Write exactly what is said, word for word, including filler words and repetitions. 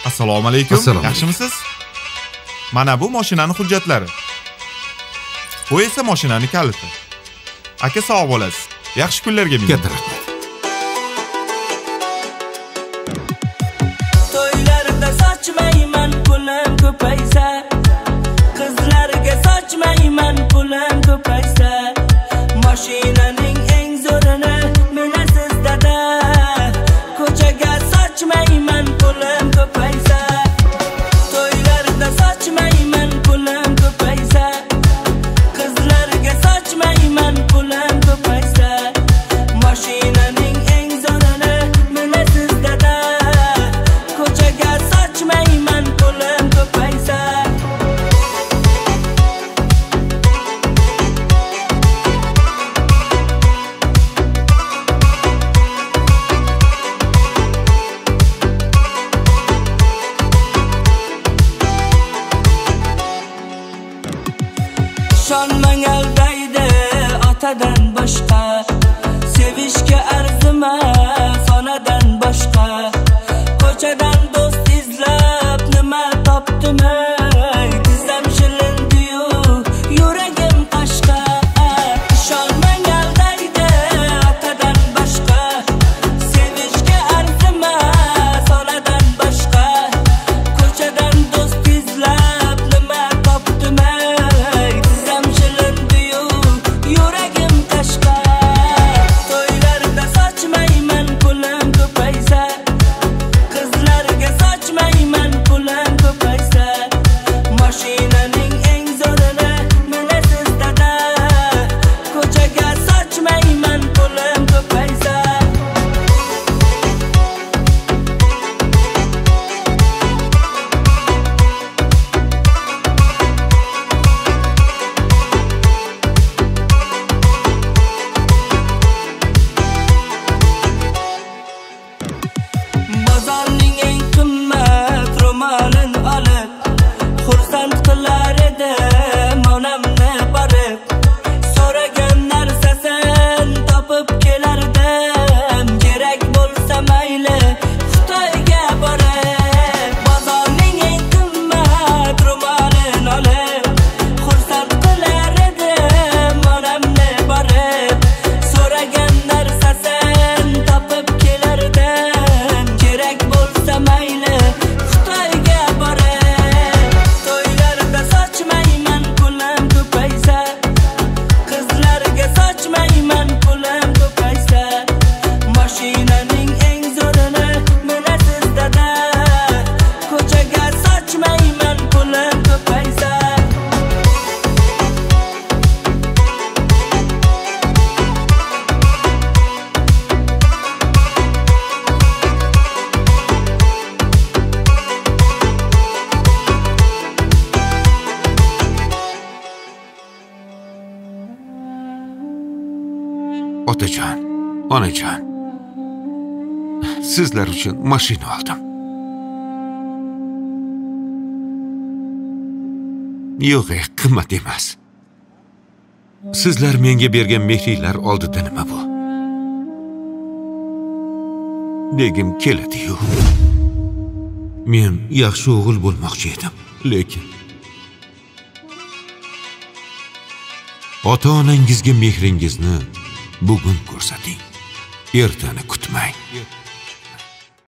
Assalomu alaykum. Assalomu alaykum. Yaxshimisiz? Mana bu mashinaning hujjatlari. Bu esa mashinaning kaliti. Aka sog' bo'lasiz. Yaxshi kunlarga mining. Katta rahmat. To'ylarda sochmayman pulim ko'paysa, qizlarga sochmayman pulim ko'paysa, mashinaning eng zo'rini minasiz dada, ko'chaga sochmayman pulim ko'paysa, to'ylarda sochmayman pulim ko'paysa, qizlarga sochmayman pulim ko'paysa, mashinaning eng zo'rini minasiz dada, ko'chaga sochmayman pulim ko'paysa. Ishonmang aldaydi otadan boshqa, sevishga arzimas onadan boshqa, ko'chadan do'st izlab nima topdimi, tizzam shilindiyu yuragim qashqa. Ishonmang aldaydi otadan boshqa, sevishga arzimas onadan boshqa, ko'chadan do'st izlab nima topdimi, tizzam shilindiyu yuragim qashqa. To'ylarda sochmayman pulim ko'paysa, qizlarga sochmayman pulim ko'paysa, mashinaning eng zo'rini minasiz dada, ko'chaga sochmayman pulim ko'paysa. Bozorning eng qimmat ro'molini olib, xursand qilar edim onamni borib, so'ragan narsasin topib kelardim, kerak bo'lsa mayli Xitoyga borib. Bozorning eng qimmat ro'molini olib, xursand qilar edim onamni borib, so'ragan narsasin topib kelardim, kerak bo'lsa mayli Xitoyga borib. To'ylarda sochmayman pulim ko'paysa, qizlarga sochmayman pulim ko'paysa, mashinaning eng zo'rini minasiz dada, ko'chaga sochmayman pulim ko'paysa. Otajon, onajon, sizlar uchun mashina oldim. Yo'q, ey, qimmat emas. Sizlar menga bergan mehringlar oldida nima bu? Degim keladi-yu. Men yaxshi o'g'il bo'lmoqchi edim, lekin ota-onangizga mehringizni bugun ko'rsating. Ertani kutmang.